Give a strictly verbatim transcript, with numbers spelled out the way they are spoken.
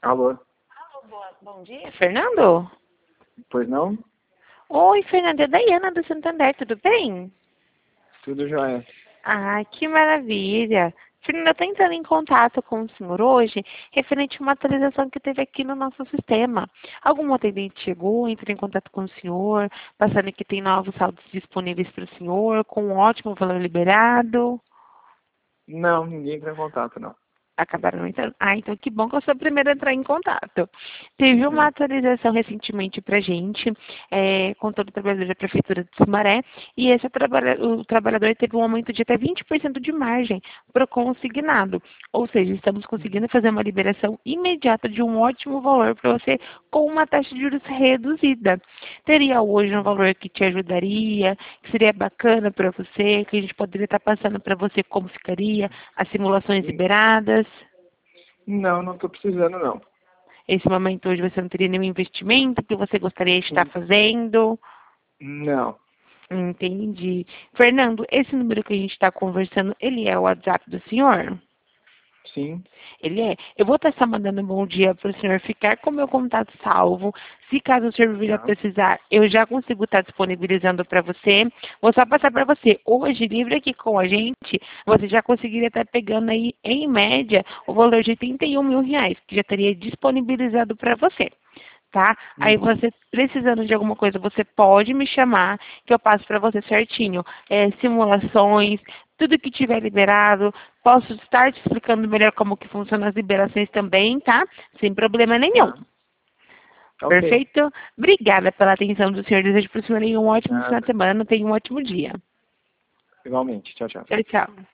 Alô? Alô, boa, bom dia, Fernando? Pois não? Oi, Fernando, é Daiana do Santander, tudo bem? Tudo jóia. Ah, que maravilha. Fernando, eu estou entrando em contato com o senhor hoje, referente a uma atualização que teve aqui no nosso sistema. Algum atendente chegou, entrou em contato com o senhor, passando que tem novos saldos disponíveis para o senhor, com um ótimo valor liberado. Não, ninguém entrou em contato, não. Acabaram não entrando. Ah, então que bom que eu sou a primeira a entrar em contato. Teve uma Uhum. atualização recentemente para a gente, é, com todo o trabalhador da Prefeitura de Sumaré, e esse trabalha, o trabalhador teve um aumento de até vinte por cento de margem para o consignado. Ou seja, estamos conseguindo fazer uma liberação imediata de um ótimo valor para você com uma taxa de juros reduzida. Teria hoje um valor que te ajudaria, que seria bacana para você, que a gente poderia estar passando para você como ficaria, as simulações liberadas? Não, não estou precisando, não. Esse momento hoje você não teria nenhum investimento que você gostaria de estar fazendo? Não. Entendi. Fernando, esse número que a gente está conversando, ele é o WhatsApp do senhor? Sim. Ele é. Eu vou estar só mandando um bom dia para o senhor ficar com o meu contato salvo. Se caso o senhor vir a Tá. precisar, eu já consigo estar disponibilizando para você. Vou só passar para você. Hoje, livre aqui com a gente, você já conseguiria estar pegando aí, em média, o valor de trinta e um mil reais, que já estaria disponibilizado para você. Tá? Aí Uhum. você, precisando de alguma coisa, você pode me chamar, que eu passo para você certinho. É, simulações, tudo que tiver liberado, posso estar te explicando melhor como que funcionam as liberações também, tá? Sem problema nenhum. Tá. Ok. Perfeito? Obrigada pela atenção do senhor. Desejo para o senhor aí um ótimo final de Nada. semana. Tenha um ótimo dia. Igualmente. Tchau, tchau. Tchau, tchau.